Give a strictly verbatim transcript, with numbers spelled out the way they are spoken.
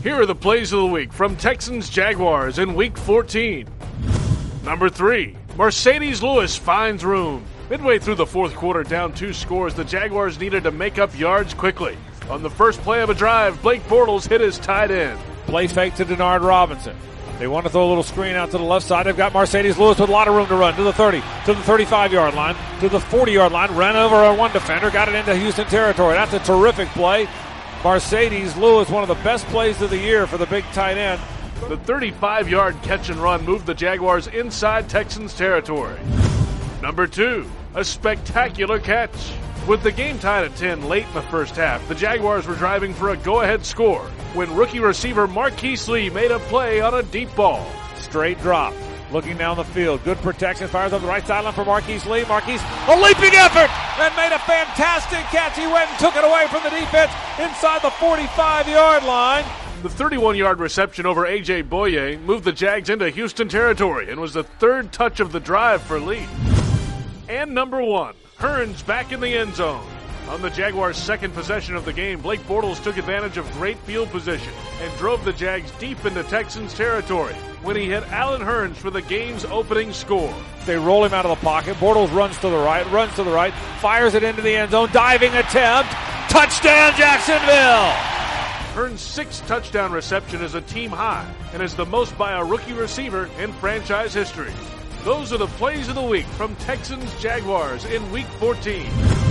Here are the plays of the week from Texans Jaguars in Week fourteen. Number three, Marcedes Lewis finds room. Midway through the fourth quarter, down two scores, the Jaguars needed to make up yards quickly. On the first play of a drive, Blake Bortles hit his tight end. Play fake to Denard Robinson. They want to throw a little screen out to the left side. They've got Marcedes Lewis with a lot of room to run to the thirty, to the thirty-five-yard line, to the forty-yard line. Ran over a one defender, got it into Houston territory. That's a terrific play. Marcedes Lewis, one of the best plays of the year for the big tight end. The thirty-five-yard catch and run moved the Jaguars inside Texans territory. Number two, a spectacular catch. With the game tied at ten late in the first half, the Jaguars were driving for a go-ahead score when rookie receiver Marquise Lee made a play on a deep ball. Straight drop. Looking down the field. Good protection. Fires up the right sideline for Marquise Lee. Marquise, a leaping effort and made a fantastic catch. He went and took it away from the defense inside the forty-five-yard line. The thirty-one-yard reception over A J Boye moved the Jags into Houston territory and was the third touch of the drive for Lee. And number one, Hearns back in the end zone. On the Jaguars' second possession of the game, Blake Bortles took advantage of great field position and drove the Jags deep into Texans territory when he hit Allen Hearns for the game's opening score. They roll him out of the pocket. Bortles runs to the right, runs to the right, fires it into the end zone. Diving attempt. Touchdown, Jacksonville! Hearns' sixth touchdown reception is a team high and is the most by a rookie receiver in franchise history. Those are the plays of the week from Texans Jaguars in Week fourteen.